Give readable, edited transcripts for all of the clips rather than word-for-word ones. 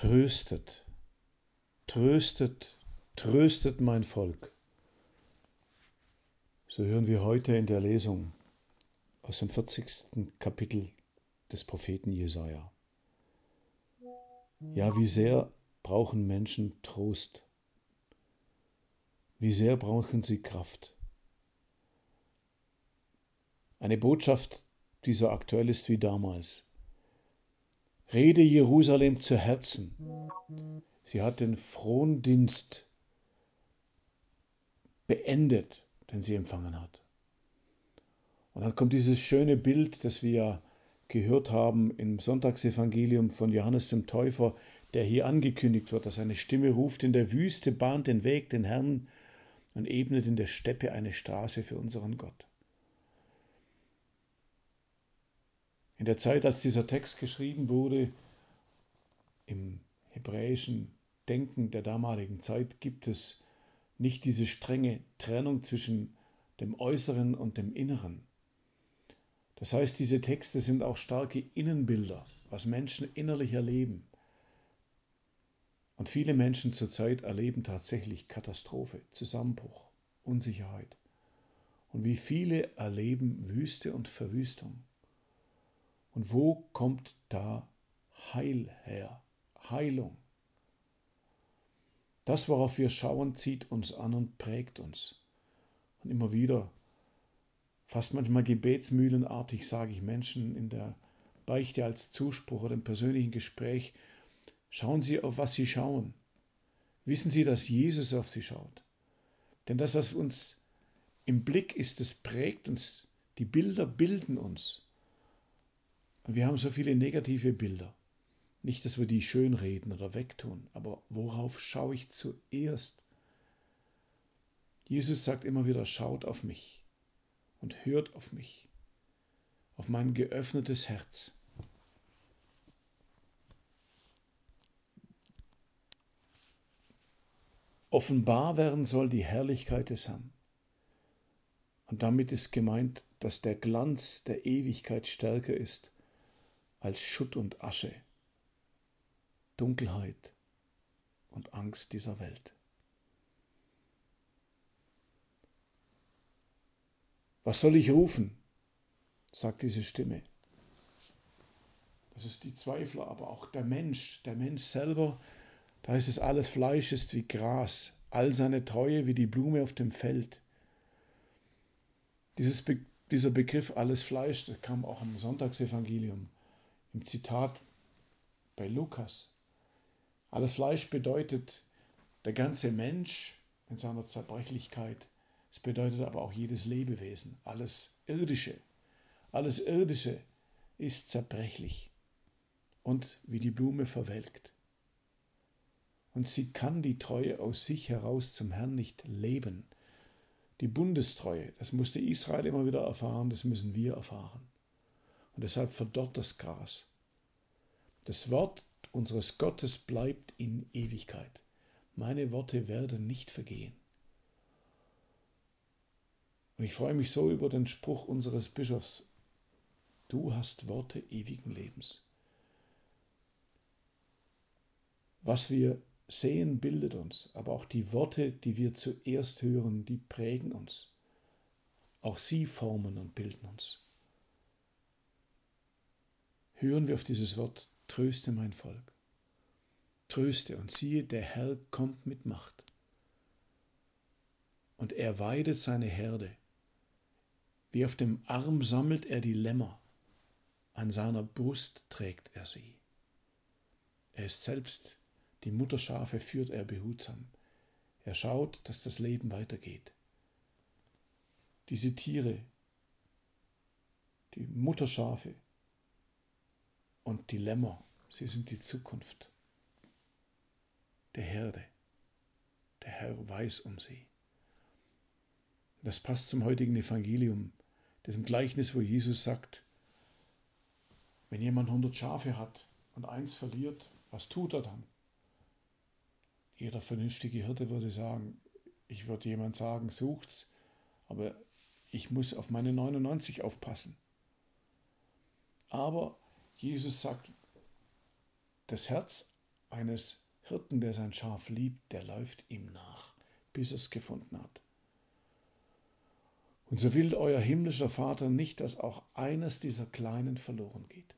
Tröstet, tröstet, tröstet mein Volk. So hören wir heute in der Lesung aus dem 40. Kapitel des Propheten Jesaja. Ja, wie sehr brauchen Menschen Trost? Wie sehr brauchen sie Kraft? Eine Botschaft, die so aktuell ist wie damals. Rede Jerusalem zu Herzen. Sie hat den Frondienst beendet, den sie empfangen hat. Und dann kommt dieses schöne Bild, das wir ja gehört haben im Sonntagsevangelium von Johannes dem Täufer, der hier angekündigt wird, dass eine Stimme ruft: In der Wüste bahnt den Weg den Herrn und ebnet in der Steppe eine Straße für unseren Gott. In der Zeit, als dieser Text geschrieben wurde, im hebräischen Denken der damaligen Zeit, gibt es nicht diese strenge Trennung zwischen dem Äußeren und dem Inneren. Das heißt, diese Texte sind auch starke Innenbilder, was Menschen innerlich erleben. Und viele Menschen zurzeit erleben tatsächlich Katastrophe, Zusammenbruch, Unsicherheit. Und wie viele erleben Wüste und Verwüstung. Und wo kommt da Heil her? Heilung. Das, worauf wir schauen, zieht uns an und prägt uns. Und immer wieder, fast manchmal gebetsmühlenartig, sage ich Menschen in der Beichte als Zuspruch oder im persönlichen Gespräch: Schauen Sie, auf was Sie schauen. Wissen Sie, dass Jesus auf Sie schaut. Denn das, was uns im Blick ist, das prägt uns. Die Bilder bilden uns. Und wir haben so viele negative Bilder. Nicht, dass wir die schönreden oder wegtun, aber worauf schaue ich zuerst? Jesus sagt immer wieder: Schaut auf mich und hört auf mich, auf mein geöffnetes Herz. Offenbar werden soll die Herrlichkeit des Herrn. Und damit ist gemeint, dass der Glanz der Ewigkeit stärker ist als Schutt und Asche, Dunkelheit und Angst dieser Welt. Was soll ich rufen? Sagt diese Stimme. Das ist die Zweifler, aber auch der Mensch selber. Da ist es: Alles Fleisch ist wie Gras, all seine Treue wie die Blume auf dem Feld. Dieser Begriff alles Fleisch, das kam auch im Sonntagsevangelium, im Zitat bei Lukas. Alles Fleisch bedeutet der ganze Mensch in seiner Zerbrechlichkeit. Es bedeutet aber auch jedes Lebewesen, alles Irdische. Alles Irdische ist zerbrechlich und wie die Blume verwelkt. Und sie kann die Treue aus sich heraus zum Herrn nicht leben. Die Bundestreue, das musste Israel immer wieder erfahren, das müssen wir erfahren. Und deshalb verdorrt das Gras. Das Wort unseres Gottes bleibt in Ewigkeit. Meine Worte werden nicht vergehen. Und ich freue mich so über den Spruch unseres Bischofs: Du hast Worte ewigen Lebens. Was wir sehen, bildet uns, aber auch die Worte, die wir zuerst hören, die prägen uns. Auch sie formen und bilden uns. Hören wir auf dieses Wort: Tröste mein Volk. Tröste, und siehe, der Herr kommt mit Macht. Und er weidet seine Herde. Wie auf dem Arm sammelt er die Lämmer, an seiner Brust trägt er sie. Er ist selbst, die Mutterschafe führt er behutsam. Er schaut, dass das Leben weitergeht. Diese Tiere, die Mutterschafe und die Lämmer, sie sind die Zukunft der Herde. Der Herr weiß um sie. Das passt zum heutigen Evangelium, diesem Gleichnis, wo Jesus sagt: Wenn jemand 100 Schafe hat und eins verliert, was tut er dann? Jeder vernünftige Hirte würde sagen, ich würde jemand sagen, sucht's, aber ich muss auf meine 99 aufpassen. Aber Jesus sagt, das Herz eines Hirten, der sein Schaf liebt, der läuft ihm nach, bis er es gefunden hat. Und so will euer himmlischer Vater nicht, dass auch eines dieser Kleinen verloren geht.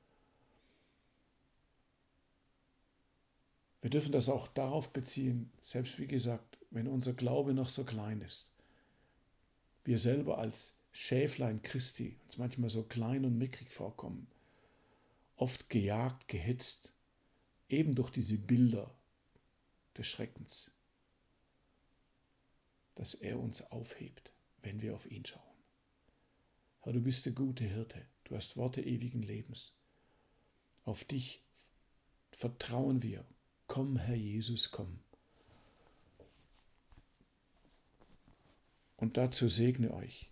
Wir dürfen das auch darauf beziehen, selbst wie gesagt, wenn unser Glaube noch so klein ist. Wir selber als Schäflein Christi uns manchmal so klein und mickrig vorkommen, oft gejagt, gehetzt, eben durch diese Bilder des Schreckens, dass er uns aufhebt, wenn wir auf ihn schauen. Herr, du bist der gute Hirte, du hast Worte ewigen Lebens. Auf dich vertrauen wir. Komm, Herr Jesus, komm. Und dazu segne euch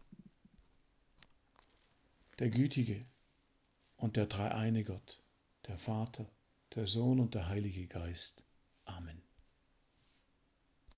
der gütige und der dreieine Gott, der Vater, der Sohn und der Heilige Geist. Amen.